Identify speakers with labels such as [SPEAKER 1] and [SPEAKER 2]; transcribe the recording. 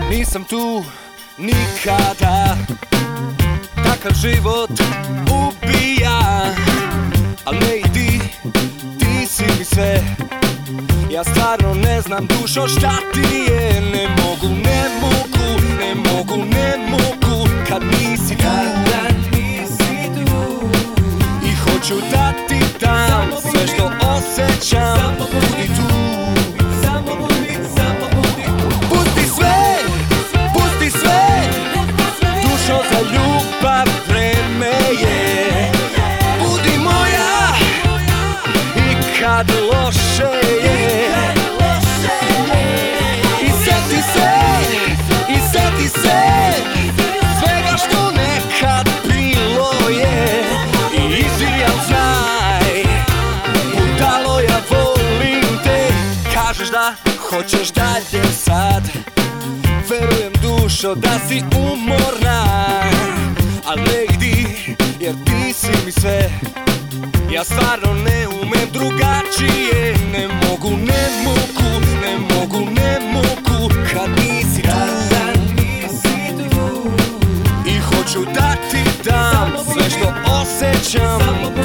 [SPEAKER 1] Nisam tu nikada, takav život ubija. Al ne idi, ti si mi sve. Ja stvarno ne znam dušo šta ti je. Ne mogu, ne mogu, ne mogu, ne mogu kad nisi tu. I hoću da ti dam sve što osjećam. Budi tu. Pusti sve, pusti sve. Dušo za ljubav vreme je. Budi moja i kad loše je. I sjeti se, i sjeti se svega što nekad bilo je. I izvijam, znaj, budalo, ja volim te. Kažeš da hoćeš dalje sad. Verujem dušo da si umorna, al ne idi jer ti si mi sve. Ja stvarno ne umem drugačije. Ne mogu, ne mogu, ne mogu, ne mogu kad nisi tu. I hoću da ti dam sve što osjećam.